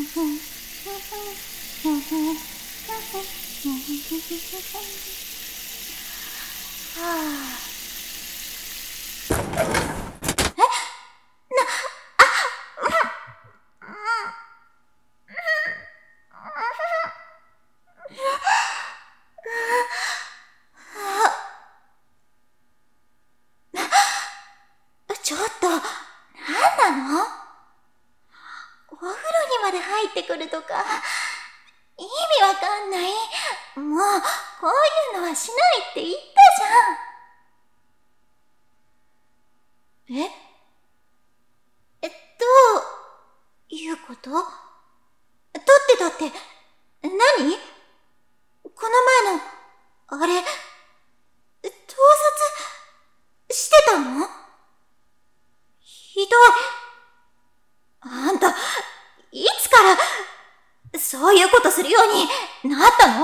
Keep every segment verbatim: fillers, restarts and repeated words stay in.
ちょっと、なんなの？お風呂にまで入ってくるとか、意味わかんない。もう、こういうのはしないって言ったじゃん。え？え、どういうこと？だってだって、何？この前の、あれ、盗撮してたの？ひどい。あんた、いつから、そういうことするようになった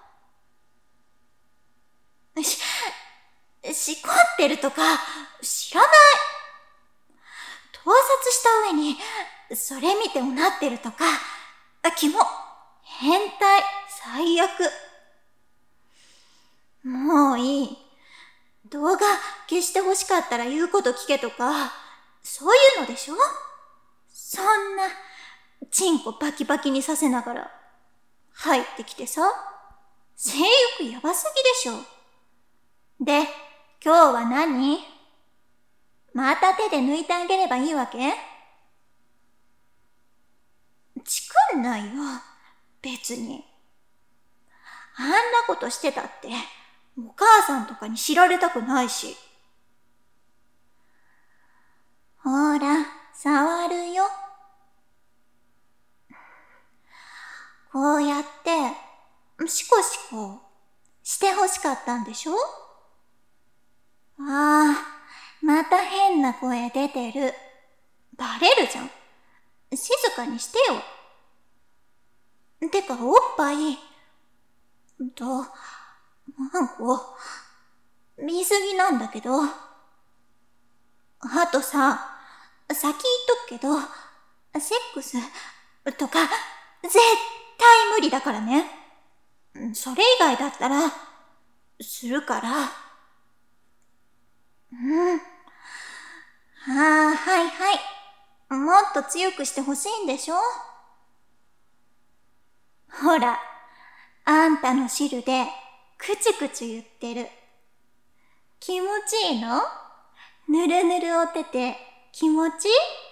の？し、しこってるとか、知らない。盗撮した上に、それ見てうなってるとか、キモ、変態、最悪。もういい。動画消してほしかったら言うこと聞けとか、そういうのでしょ？そんな、チンコバキバキにさせながら、入ってきてさ、性欲やばすぎでしょ。で、今日は何？また手で抜いてあげればいいわけ？チクんないよ、別に。あんなことしてたって、お母さんとかに知られたくないし。ほら、触るよ。こうやって、シコシコしてほしかったんでしょ？ああ、また変な声出てる。バレるじゃん。静かにしてよ。てか、おっぱい、と、なんか、見すぎなんだけど。あとさ、先言っとくけど、セックスとか、絶対無理だからね。それ以外だったら、するから。うん。ああ、はいはい。もっと強くしてほしいんでしょ？ほら、あんたの汁で、くちくち言ってる。気持ちいいの？ぬるぬるおてて、気持ちいい？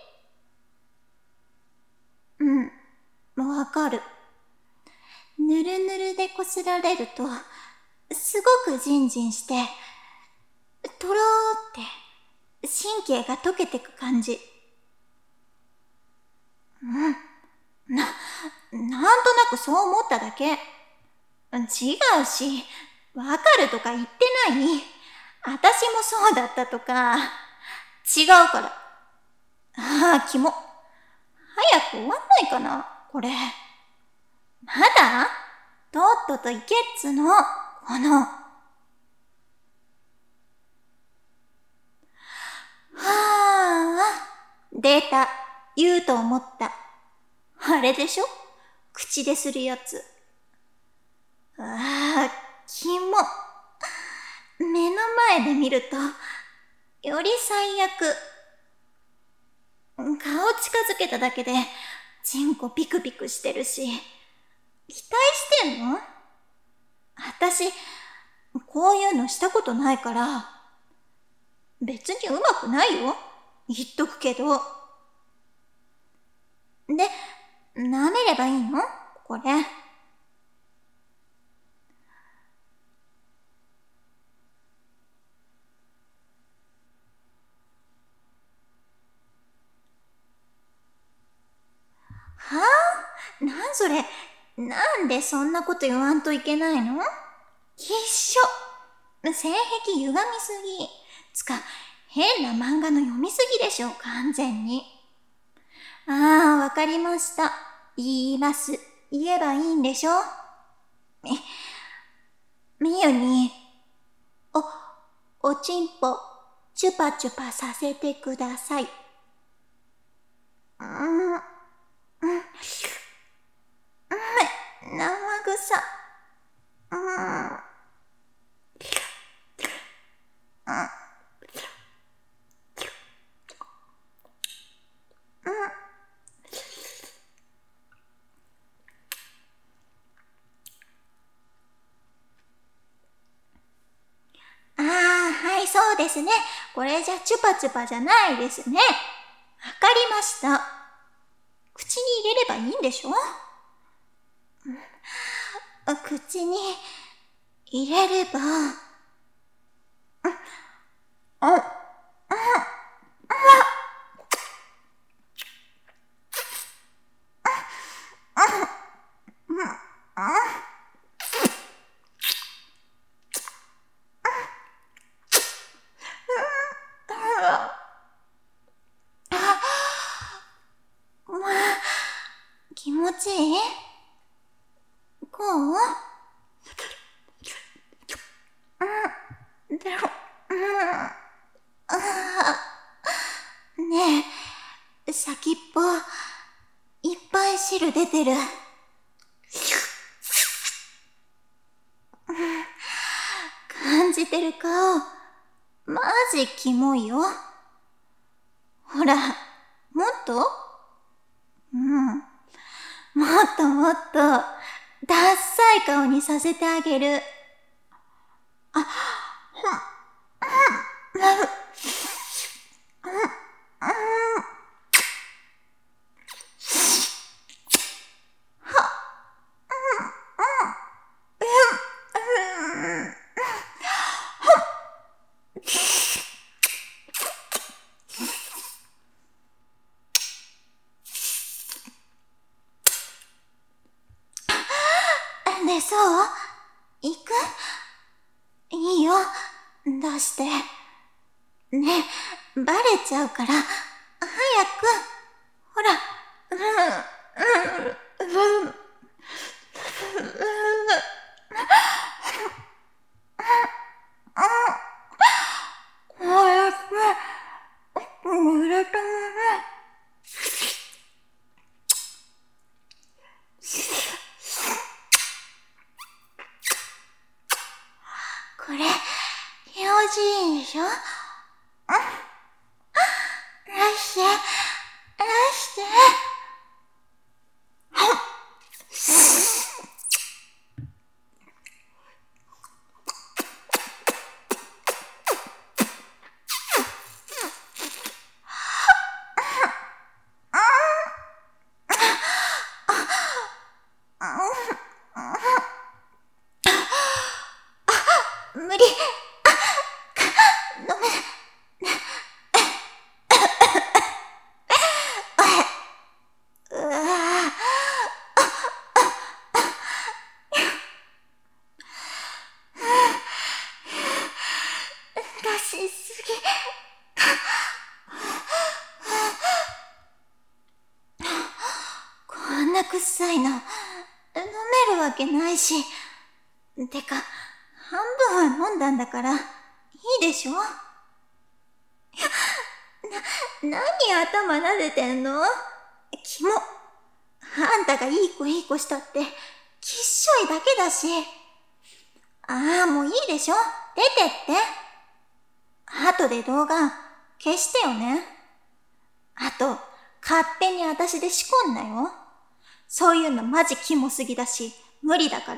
うん、わかる。ぬるぬるでこすられると、すごくジンジンして、とろーって神経が溶けてく感じ。うん。な、なんとなくそう思っただけ。違うし、わかるとか言ってない。私もそうだったとか、違うから。ああ、キモ。早く終わんないかな、これ。まだ？とっとと行けっつの、この。はあ、出た。言うと思った。あれでしょ？口でするやつ。ああ、キモ。目の前で見ると、より最悪。顔近づけただけで、チンコピクピクしてるし。期待してんの？私、こういうのしたことないから、別にうまくないよ。言っとくけど。で、舐めればいいの？これ。はぁ？なんそれ。なんでそんなこと言わんといけないの？一緒。性癖歪みすぎ。つか、変な漫画の読みすぎでしょ、完全に。ああ、わかりました。言います。言えばいいんでしょ？み、みゆに、お、おちんぽ、チュパチュパさせてください。うーん、うん、 ですね。これじゃチュパチュパじゃないですね。わかりました。口に入れればいいんでしょ？口に入れれば、あ、あ、気持ちいい？こう？うん、でも、うん、あねえ、先っぽ、いっぱい汁出てる。感じてる顔、マジキモいよ。ほら、もっと？うん。もっともっと、ダッサい顔にさせてあげる。あ、ほん、うん、うん、うん、で、そう？行く？いいよ、出して。ね、バレちゃうから、早く。ほら、うん、うん、うん。早く、濡れたまま。これ、気持ちいいでしょ？うん。出して、出して。無理。ごめん。うわ出しすぎ。こんな臭いの、飲めるわけないし。てか、半分は飲んだんだから、いいでしょ？な、何頭撫でてんの？キモ。あんたがいい子いい子したって、きっしょいだけだし。ああ、もういいでしょ？出てって。後で動画消してよね。あと、勝手に私で仕込んなよ。そういうのマジキモすぎだし、無理だから。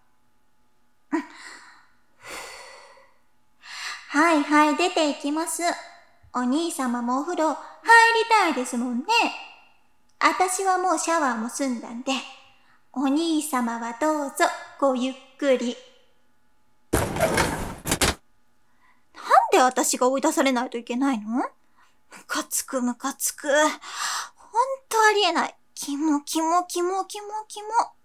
はいはい、出ていきます。お兄様もお風呂入りたいですもんね。あたしはもうシャワーも済んだんで、お兄様はどうぞごゆっくり。なんであたしが追い出されないといけないの？ムカつくムカつく。ほんとありえない。キモキモキモキモキモ。